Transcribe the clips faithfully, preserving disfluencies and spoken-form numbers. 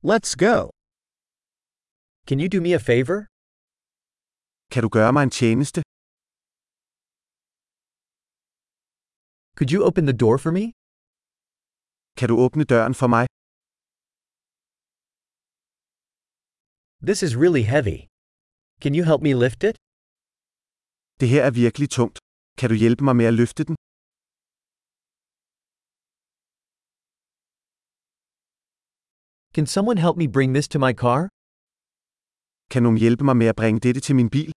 Let's go. Can you do me a favor? Kan du gøre mig en tjeneste? Could you open the door for me? Kan du åbne døren for mig? This is really heavy. Can you help me lift it? Det her er virkelig tungt. Kan du hjælpe mig med at løfte den? Can someone help me bring this to my car? Kan nogen hjælpe mig med at bringe dette til min bil?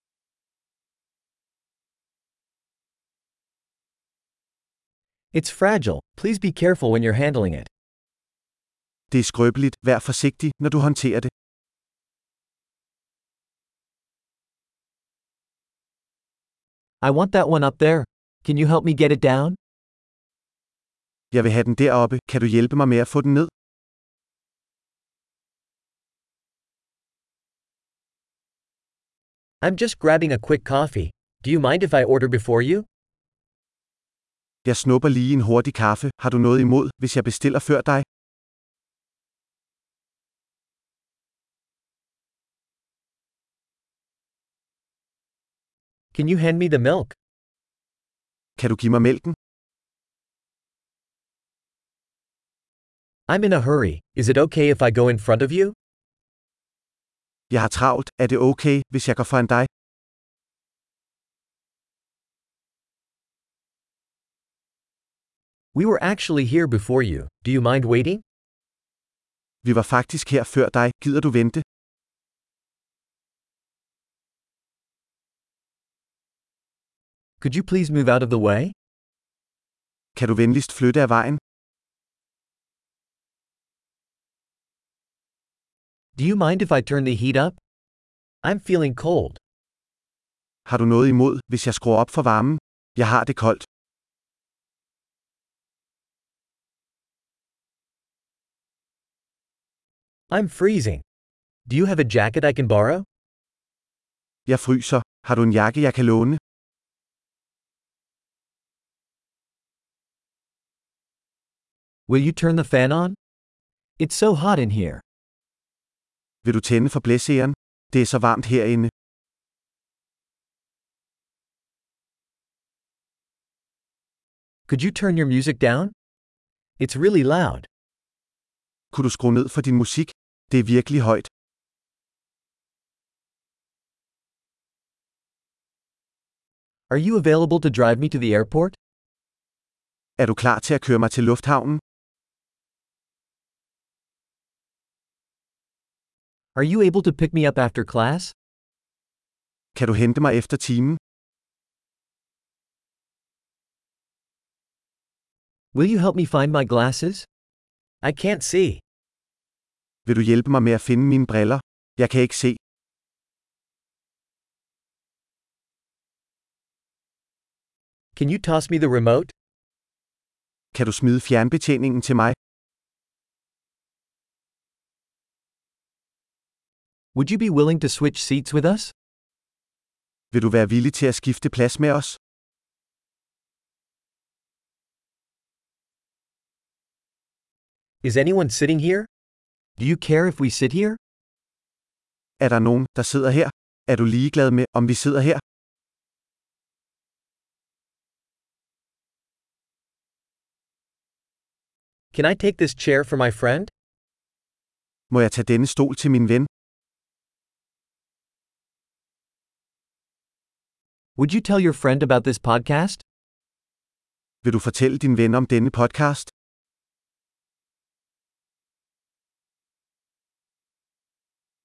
It's fragile. Please be careful when you're handling it. Det er skrøbeligt. Vær forsigtig, når du håndterer det. I want that one up there. Can you help me get it down? Jeg vil have den deroppe. Kan du hjælpe mig med at få den ned? I'm just grabbing a quick coffee. Do you mind if I order before you? Jeg snupper lige en hurtig kaffe. Har du noget imod, hvis jeg bestiller før dig? Can you hand me the milk? Kan du give mig mælken? I'm in a hurry. Is it okay if I go in front of you? Jeg har travlt. Er det okay, hvis jeg går foran dig? We were actually here before you. Do you mind waiting? Vi var faktisk her før dig. Gider du vente? Could you please move out of the way? Kan du venligst flytte af vejen? Do you mind if I turn the heat up? I'm feeling cold. Har du noget imod, hvis jeg skruer op for varmen? Jeg har det koldt. I'm freezing. Do you have a jacket I can borrow? Jeg fryser. Har du en jakke, jeg kan låne? Will you turn the fan on? It's so hot in here. Vil du tænde for blæseren? Det er så varmt herinde. Could you turn your music down? It's really loud. Kunne du skrue ned for din musik? Det er virkelig højt. Are you available to drive me to the airport? Er du klar til at køre mig til lufthavnen? Are you able to pick me up after class? Kan du hente mig efter timen? Will you help me find my glasses? I can't see. Vil du hjælpe mig med at finde mine briller? Jeg kan ikke se. Can you toss me the remote? Kan du smide fjernbetjeningen til mig? Would you be willing to switch seats with us? Vil du være villig til at skifte plads med os? Is anyone sitting here? Do you care if we sit here? Er der nogen, der sidder her? Er du ligeglad med, om vi sidder her? Can I take this chair for my friend? Må jeg tage denne stol til min ven? Would you tell your friend about this podcast? Vil du fortælle din ven om denne podcast?